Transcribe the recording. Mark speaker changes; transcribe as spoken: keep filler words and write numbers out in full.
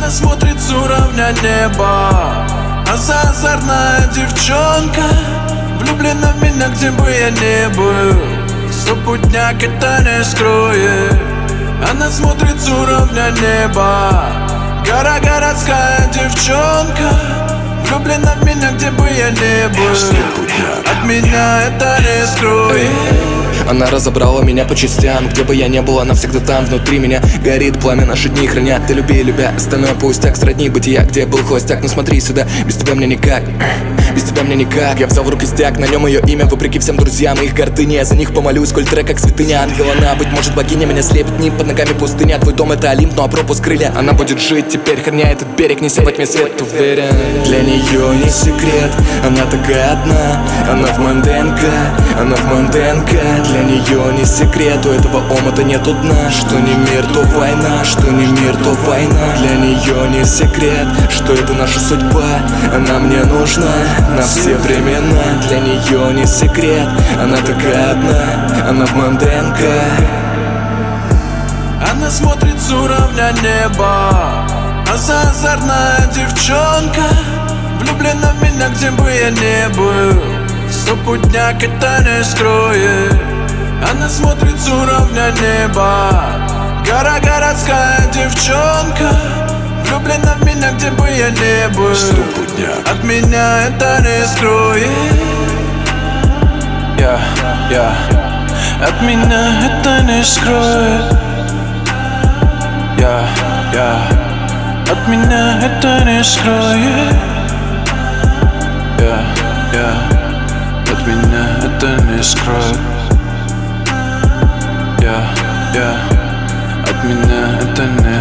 Speaker 1: Она смотрит с уровня неба, а за озорная девчонка влюблена в меня, где бы я ни был. Сопутняк это не скроет. Она смотрит с уровня неба, гора городская девчонка влюблена в меня, где бы я ни был. От меня это не скроет.
Speaker 2: Она разобрала меня по частям. Где бы я ни был, она всегда там. Внутри меня горит пламя, наши дни хранят. Ты люби, любя, остальное пустяк. Сродни бытия, где был холостяк. Ну смотри сюда, без тебя мне никак. Без тебя мне никак. Я взял в руки стяг, на нем ее имя. Вопреки всем друзьям и их гордыне, я за них помолюсь. Коль трек как святыня, ангел она. Быть может богиня, меня слепит нимб. Под ногами пустыня, твой дом это Олимп, ну а пропуск крылья. Она будет жить теперь, храня этот берег, неся во тьме свет, уверен. Для нее не секрет, она такая одна. Она в моем ДНК, она в моем ДНК. Для нее не секрет, у этого омута нету дна. Что не мир, то война, что не мир, то война. Для нее не секрет, что это наша судьба. Она мне нужна на все времена. Для нее не секрет, она такая одна. Она в моем ДНК.
Speaker 1: Она смотрит с уровня неба, а за озорная девчонка влюблена в меня, где бы я ни был. Сопутняк это не скроет. Она смотрит с уровня неба, гора городская девчонка влюблена в меня, где бы я ни был. От меня это не скроет. Я, я, от меня это не скроет. Я, я, от меня это не скроет. Я, я, от меня это не скроет. Я, я, от меня это не